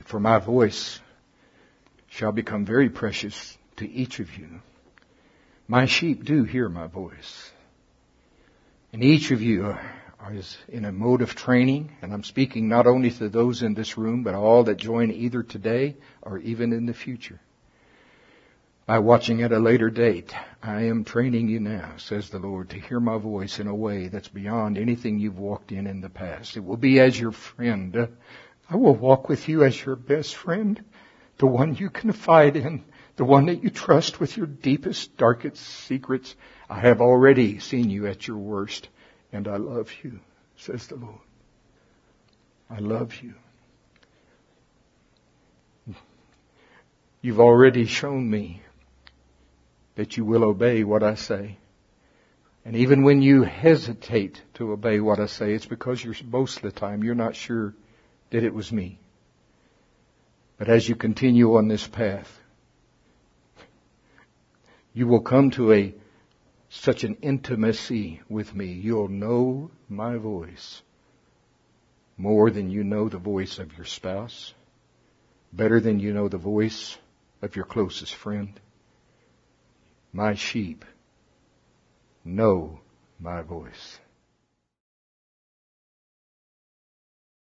For my voice shall become very precious to each of you. My sheep do hear my voice. And each of you is in a mode of training, and I'm speaking not only to those in this room, but all that join either today or even in the future. By watching at a later date, I am training you now, says the Lord, to hear my voice in a way that's beyond anything you've walked in the past. It will be as your friend. I will walk with you as your best friend, the one you confide in, the one that you trust with your deepest, darkest secrets. I have already seen you at your worst, and I love you, says the Lord. I love you. You've already shown me that you will obey what I say. And even when you hesitate to obey what I say, it's because most of the time you're not sure that it was me. But as you continue on this path, you will come to such an intimacy with me. You'll know my voice more than you know the voice of your spouse, better than you know the voice of your closest friend. My sheep know my voice.